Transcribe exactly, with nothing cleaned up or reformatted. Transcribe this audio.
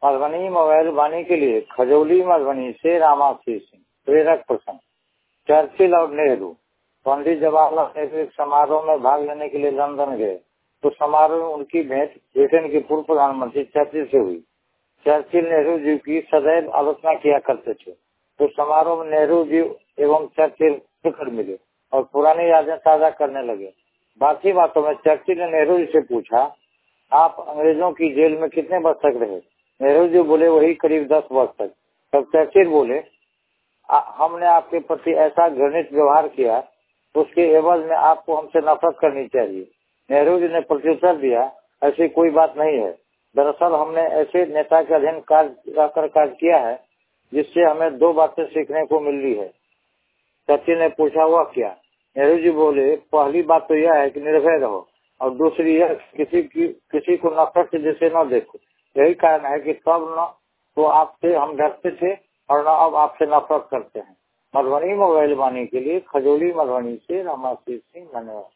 Madhubani mobile वाणी के लिए खजौली मधुबनी से रामाशीष सिंह। प्रेरक प्रसंग। चर्चिल और नेहरू। पंडित जवाहरलाल नेहरू एक समारोह में भाग लेने के लिए लंदन गए तो समारोह में उनकी भेंट ब्रिटेन के पूर्व प्रधानमंत्री चर्चिल से हुई। चर्चिल नेहरू जी की सदैव आलोचना किया करते थे तो समारोह में नेहरू जी एवं चर्चिल मिलकर मिले और पुरानी यादें ताजा करने लगे। बाकी बातों में चर्चिल ने नेहरू जी से पूछा, आप अंग्रेजों की जेल में कितने वर्ष तक रहे? नेहरू जी बोले, वही करीब दस वर्ष तक। तब चर्चिल बोले, हमने आपके प्रति ऐसा घृणित व्यवहार किया तो उसके एवज में आपको हमसे नफरत करनी चाहिए। नेहरू जी ने प्रत्युत्तर दिया, ऐसी कोई बात नहीं है। दरअसल हमने ऐसे नेता के अधीन कार्य कर कार्य किया है जिससे हमें दो बातें सीखने को मिल रही है। चर्चिल ने पूछा, वह क्या? नेहरू जी बोले, पहली बात तो यह है कि निर्भय रहो और दूसरी यह किसी की किसी को नफरत से जैसे न देखो। यही कारण है कि तब न तो आपसे हम डरते थे और न अब आपसे नफरत करते हैं। मधुबनी मोबाइल वाणी के लिए खजौली मधुबनी से रामाशीष सिंह। धन्यवाद।